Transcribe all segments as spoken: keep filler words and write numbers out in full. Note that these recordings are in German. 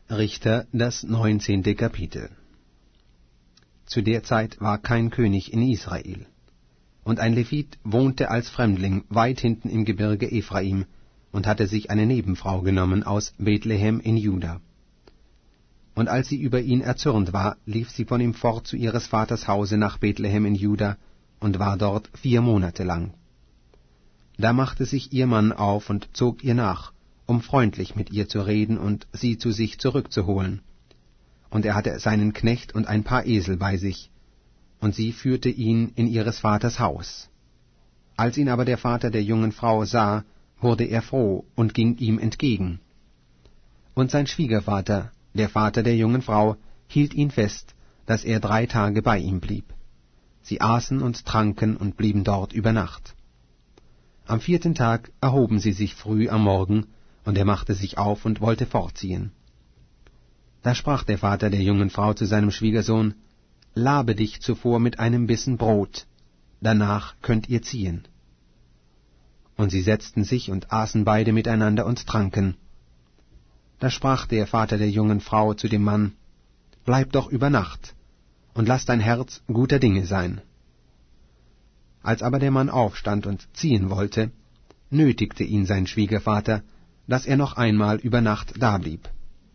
Richter, das neunzehnte Kapitel. Zu der Zeit war kein König in Israel. Und ein Levit wohnte als Fremdling weit hinten im Gebirge Ephraim und hatte sich eine Nebenfrau genommen aus Bethlehem in Juda. Und als sie über ihn erzürnt war, lief sie von ihm fort zu ihres Vaters Hause nach Bethlehem in Juda und war dort vier Monate lang. Da machte sich ihr Mann auf und zog ihr nach, um freundlich mit ihr zu reden und sie zu sich zurückzuholen. Und er hatte seinen Knecht und ein paar Esel bei sich, und sie führte ihn in ihres Vaters Haus. Als ihn aber der Vater der jungen Frau sah, wurde er froh und ging ihm entgegen. Und sein Schwiegervater, der Vater der jungen Frau, hielt ihn fest, dass er drei Tage bei ihm blieb. Sie aßen und tranken und blieben dort über Nacht. Am vierten Tag erhoben sie sich früh am Morgen, und er machte sich auf und wollte fortziehen. Da sprach der Vater der jungen Frau zu seinem Schwiegersohn: Labe dich zuvor mit einem Bissen Brot, danach könnt ihr ziehen. Und sie setzten sich und aßen beide miteinander und tranken. Da sprach der Vater der jungen Frau zu dem Mann: Bleib doch über Nacht, und lass dein Herz guter Dinge sein. Als aber der Mann aufstand und ziehen wollte, nötigte ihn sein Schwiegervater, dass er noch einmal über Nacht dablieb.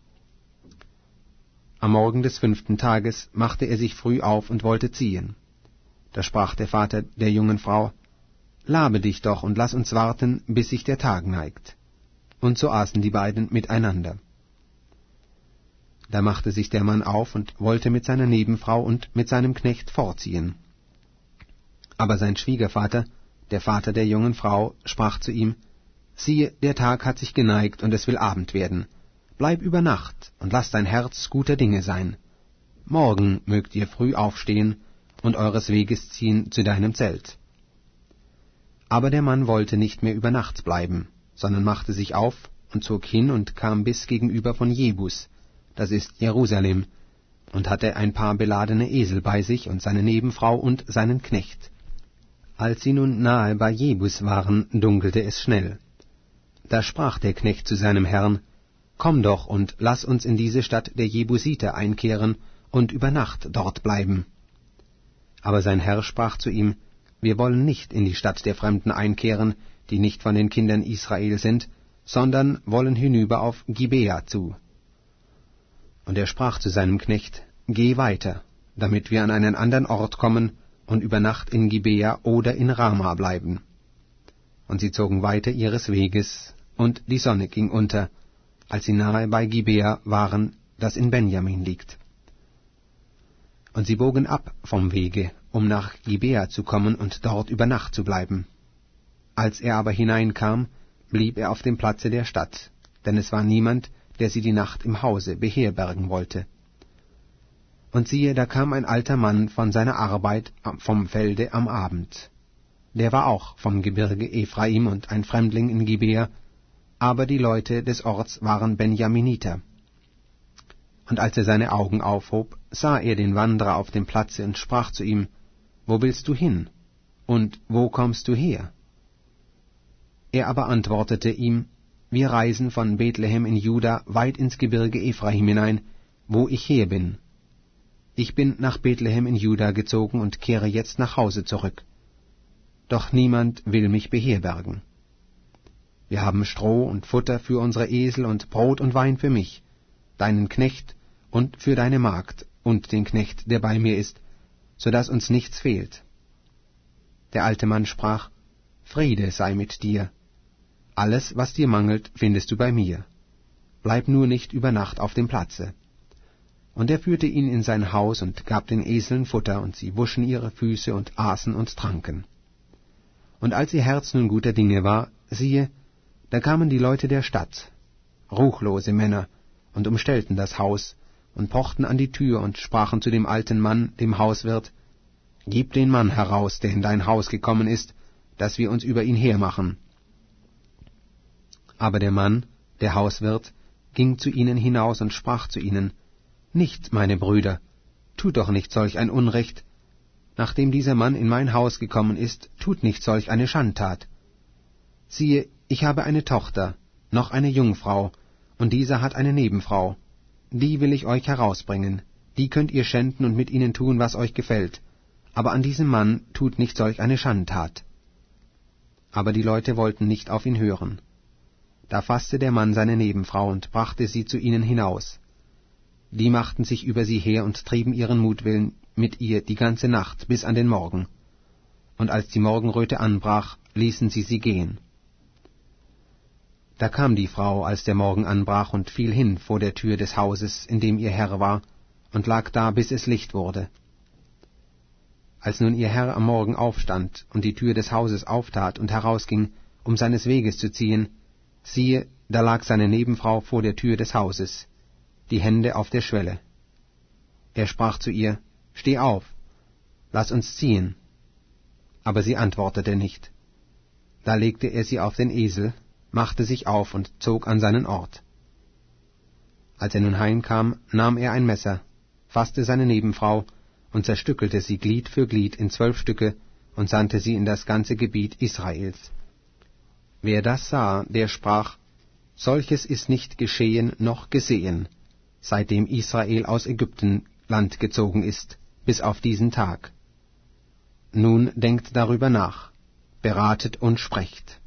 Am Morgen des fünften Tages machte er sich früh auf und wollte ziehen. Da sprach der Vater der jungen Frau: Labe dich doch und lass uns warten, bis sich der Tag neigt. Und so aßen die beiden miteinander. Da machte sich der Mann auf und wollte mit seiner Nebenfrau und mit seinem Knecht fortziehen. Aber sein Schwiegervater, der Vater der jungen Frau, sprach zu ihm: Siehe, der Tag hat sich geneigt, und es will Abend werden. Bleib über Nacht, und lass dein Herz guter Dinge sein. Morgen mögt ihr früh aufstehen und eures Weges ziehen zu deinem Zelt. Aber der Mann wollte nicht mehr über Nacht bleiben, sondern machte sich auf und zog hin und kam bis gegenüber von Jebus, das ist Jerusalem, und hatte ein paar beladene Esel bei sich und seine Nebenfrau und seinen Knecht. Als sie nun nahe bei Jebus waren, dunkelte es schnell. Da sprach der Knecht zu seinem Herrn: Komm doch und lass uns in diese Stadt der Jebusiter einkehren und über Nacht dort bleiben. Aber sein Herr sprach zu ihm: Wir wollen nicht in die Stadt der Fremden einkehren, die nicht von den Kindern Israel sind, sondern wollen hinüber auf Gibea zu. Und er sprach zu seinem Knecht: Geh weiter, damit wir an einen anderen Ort kommen und über Nacht in Gibea oder in Rama bleiben. Und sie zogen weiter ihres Weges, und die Sonne ging unter, als sie nahe bei Gibea waren, das in Benjamin liegt. Und sie bogen ab vom Wege, um nach Gibea zu kommen und dort über Nacht zu bleiben. Als er aber hineinkam, blieb er auf dem Platze der Stadt, denn es war niemand, der sie die Nacht im Hause beherbergen wollte. Und siehe, da kam ein alter Mann von seiner Arbeit vom Felde am Abend. Der war auch vom Gebirge Ephraim und ein Fremdling in Gibea, aber die Leute des Orts waren Benjaminiter. Und als er seine Augen aufhob, sah er den Wanderer auf dem Platze und sprach zu ihm: Wo willst du hin? Und wo kommst du her? Er aber antwortete ihm: Wir reisen von Bethlehem in Juda weit ins Gebirge Ephraim hinein, wo ich her bin. Ich bin nach Bethlehem in Juda gezogen und kehre jetzt nach Hause zurück. Doch niemand will mich beherbergen. Wir haben Stroh und Futter für unsere Esel und Brot und Wein für mich, deinen Knecht und für deine Magd und den Knecht, der bei mir ist, so dass uns nichts fehlt. Der alte Mann sprach: Friede sei mit dir. Alles, was dir mangelt, findest du bei mir. Bleib nur nicht über Nacht auf dem Platze. Und er führte ihn in sein Haus und gab den Eseln Futter, und sie wuschen ihre Füße und aßen und tranken. Und als ihr Herz nun guter Dinge war, siehe, da kamen die Leute der Stadt, ruchlose Männer, und umstellten das Haus, und pochten an die Tür und sprachen zu dem alten Mann, dem Hauswirt: Gib den Mann heraus, der in dein Haus gekommen ist, dass wir uns über ihn hermachen. Aber der Mann, der Hauswirt, ging zu ihnen hinaus und sprach zu ihnen: Nicht, meine Brüder, tut doch nicht solch ein Unrecht. Nachdem dieser Mann in mein Haus gekommen ist, tut nicht solch eine Schandtat. Siehe, ich habe eine Tochter, noch eine Jungfrau, und dieser hat eine Nebenfrau. die will ich euch herausbringen, die könnt ihr schänden und mit ihnen tun, was euch gefällt, aber an diesem Mann tut nicht solch eine Schandtat. Aber die Leute wollten nicht auf ihn hören. Da fasste der Mann seine Nebenfrau und brachte sie zu ihnen hinaus. Die machten sich über sie her und trieben ihren Mutwillen mit ihr die ganze Nacht bis an den Morgen. Und als die Morgenröte anbrach, ließen sie sie gehen. Da kam die Frau, als der Morgen anbrach, und fiel hin vor der Tür des Hauses, in dem ihr Herr war, und lag da, bis es Licht wurde. Als nun ihr Herr am Morgen aufstand und die Tür des Hauses auftat und herausging, um seines Weges zu ziehen, siehe, da lag seine Nebenfrau vor der Tür des Hauses, die Hände auf der Schwelle. Er sprach zu ihr, »Steh auf, lass uns ziehen.« Aber sie antwortete nicht. Da legte er sie auf den Esel, machte sich auf und zog an seinen Ort. Als er nun heimkam, nahm er ein Messer, fasste seine Nebenfrau und zerstückelte sie Glied für Glied in zwölf Stücke und sandte sie in das ganze Gebiet Israels. Wer das sah, der sprach, solches ist nicht geschehen noch gesehen, seitdem Israel aus Ägyptenland gezogen ist, bis auf diesen Tag. Nun denkt darüber nach, beratet und sprecht.